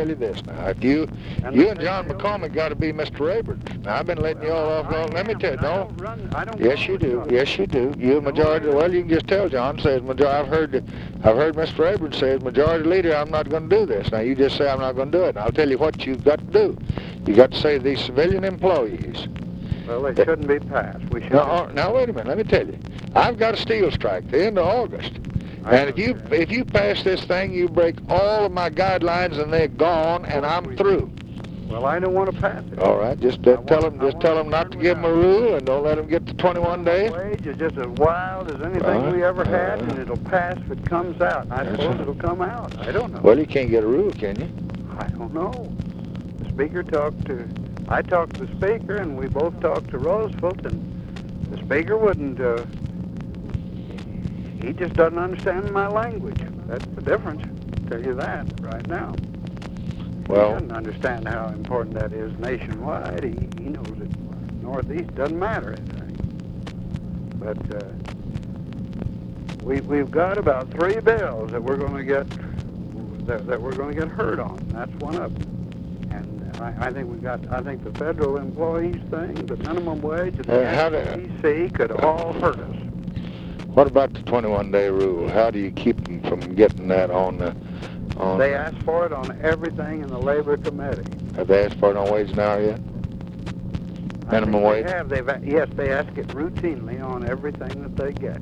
tell you this now. If you and John McCormick got to be Mr. Raybert. Now, I've been letting you all off long. Let me tell you, don't. Yes, you do. Yes, you do. You majority. Well, you can just tell John says majority. I've heard Mr. Raybert say as majority leader, I'm not going to do this. Now, you just say I'm not going to do it. And I'll tell you what you've got to do. You got to say these civilian employees. Well, they shouldn't be passed. We should. Now, wait a minute. Let me tell you. I've got a steel strike the end of August. And if you pass this thing, you break all of my guidelines, and they're gone, and I'm through. Well, I don't want to pass it. All right, just tell them not to give them a rule, and don't let them get to 21 days. Wage is just as wild as anything we ever had, and it'll pass if it comes out. And I suppose it'll come out. I don't know. Well, you can't get a rule, can you? I don't know. The speaker I talked to the speaker, and we both talked to Roosevelt, and the speaker wouldn't. He just doesn't understand my language. That's the difference. I'll tell you that right now. Well, he doesn't understand how important that is nationwide. He knows it Northeast doesn't matter. But we've got about 3 bills that we're going to get that we're going to get hurt on. That's one of them. And I think the federal employees thing, the minimum wage, and the FTC could all hurt us. What about the 21-day rule? How do you keep them from getting that on the... They asked for it on everything in the Labor Committee. Have they asked for it on wage and hour yet? Minimum wage? They have. Yes, they ask it routinely on everything that they get.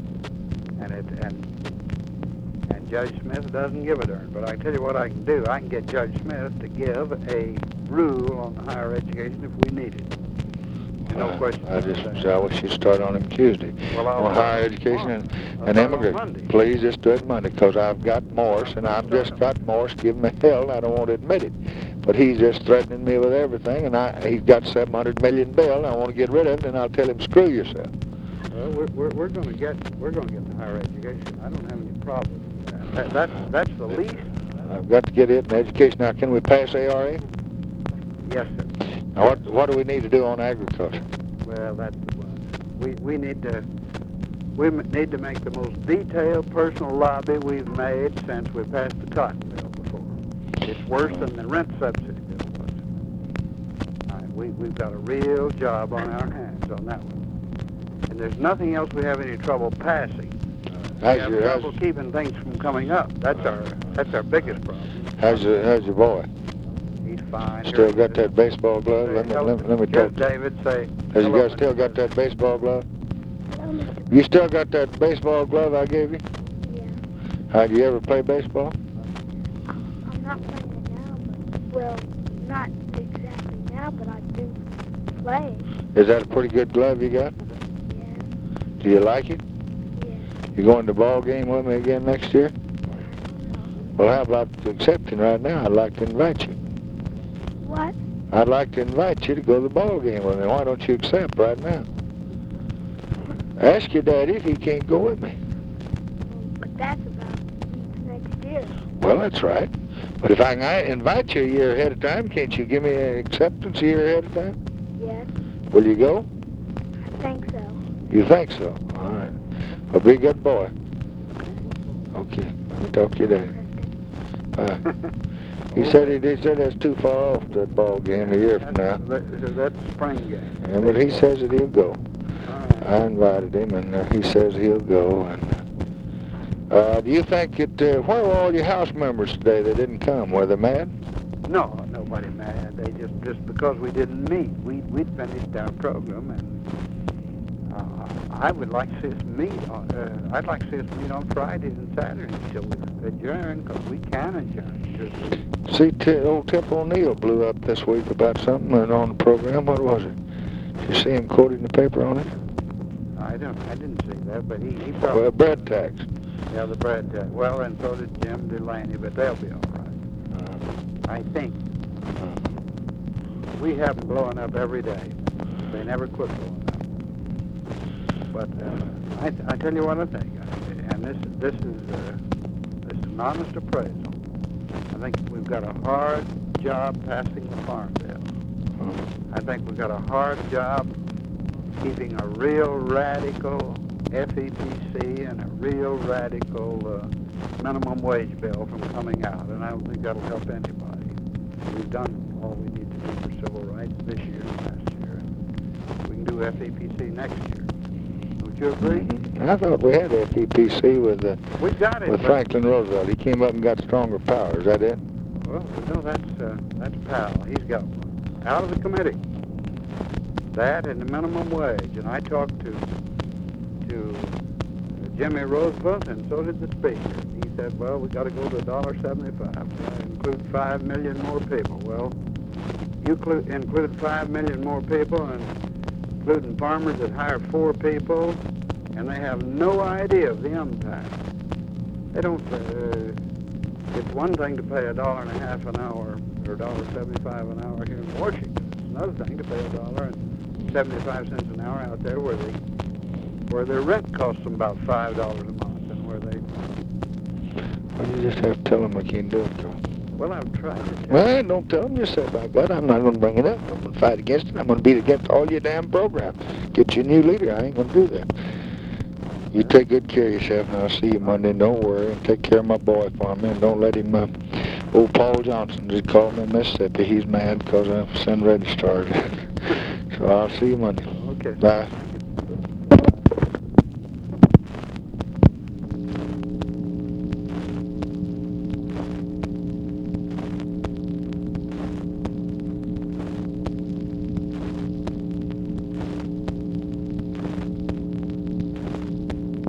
And Judge Smith doesn't give it her. But I tell you what I can do. I can get Judge Smith to give a rule on higher education if we need it. No question. I wish you'd start on him Tuesday. Well, on higher education and immigration. Please just do it Monday, because I've got Morse, and I've just got Morse giving me hell, and I don't want to admit it. But he's just threatening me with everything, and he's got $700 million bill, and I want to get rid of it, and I'll tell him, screw yourself. Well, we're going to get the higher education. I don't have any problem with that. That's the least. I've got to get it in education. Now, can we pass ARA? Yes, sir. Now, what do we need to do on agriculture? Well, that's the one. We need to make the most detailed personal lobby we've made since we passed the cotton bill before. It's worse than the rent subsidy bill was. We've got a real job on our hands on that one. And there's nothing else we have any trouble passing. We have trouble keeping things from coming up. That's our biggest problem. How's your boy? He's fine. Still got that baseball glove? Let me talk. David, say. Has you guys still got that baseball glove? You still got that baseball glove I gave you? Yeah. Did you ever play baseball? I'm not playing it now, but, well, not exactly now, but I do play. Is that a pretty good glove you got? Yeah. Do you like it? Yeah. You going to the ball game with me again next year? Well, how about accepting right now? I'd like to invite you. What? I'd like to invite you to go to the ball game with me. Why don't you accept right now? Ask your daddy if he can't go with me. But that's about next year. Well, that's right. But if I can invite you a year ahead of time, can't you give me an acceptance a year ahead of time? Yes. Will you go? I think so. You think so? All right. Well, be a good boy. Okay. I'll talk to you later. Bye. He said that's too far off, that ball game, a year from now. That's spring game. Yeah, but he says that he'll go. I invited him, and he says he'll go. And do you think where were all your House members today? They didn't come. Were they mad? No, nobody mad. They just because we didn't meet. We'd finished our program, and I would like to see us meet. I'd like to see us meet on Fridays and Saturdays till we adjourn, because we can adjourn. See, old Tip O'Neill blew up this week about something on the program. What was it? Did you see him quoting the paper on it? I didn't see that, but he probably... Well, bread tax. Yeah, the bread tax. Well, and so did Jim Delaney, but they'll be all right. I think. We have them blowing up every day. They never quit blowing up. But I tell you what I think, and this is an honest appraisal. I think we've got a hard job passing the Farm Bill. I think we've got a hard job keeping a real radical FEPC and a real radical minimum wage bill from coming out, and I don't think that'll help anybody. we've done all we need to do for civil rights this year and last year. We can do FEPC next year. Don't you agree? I thought we had FEPC We've got it. with but- Franklin Roosevelt. He came up and got stronger power. Is that it? Well, no, that's Powell. He's got one. Out of the committee. That and the minimum wage. And I talked to Jimmy Roosevelt, and so did the speaker. He said, well, we got to go to $1.75. That include 5 million more people. Well, you include 5 million more people, and including farmers that hire 4 people, and they have no idea of the impact. They don't. It's one thing to pay $1.50 an hour or $1.75 an hour here in Washington. It's another thing to pay $1.75 an hour out there where their rent costs them about $5 a month, and where they. Well, you just have to tell them I can't do it, Joe. Well, I've tried to tell Well, don't tell them yourself like that. I'm not going to bring it up. I'm going to fight against it. I'm going to beat against all your damn programs. Get you a new leader. I ain't going to do that. You take good care of yourself, and I'll see you Monday. Don't worry. And take care of my boy for me. And don't let him, old Paul Johnson, just call me in Mississippi. He's mad because Sun Ready started. So I'll see you Monday. Okay. Bye.